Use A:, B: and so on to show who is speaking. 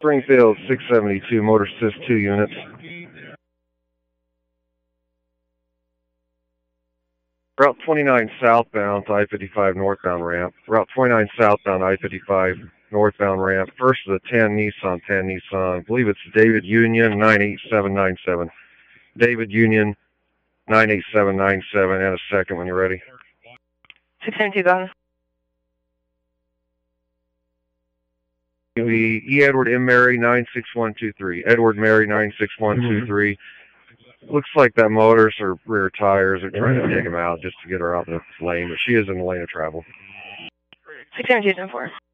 A: Springfield 672, Motor Assist 2 units. Route 29 southbound to I-55 northbound ramp. Route 29 southbound I-55 northbound ramp. First of the 10 Nissan. I believe it's David Union 98797. David Union 98797, and a second when you're ready.
B: 672, gone.
A: E. Edward M. Mary 96123. Edward Mary 96123. Looks like that motor's her rear tires. They're trying to dig them out just to get her out of the lane, but she is in the lane of travel.
B: 672, 4.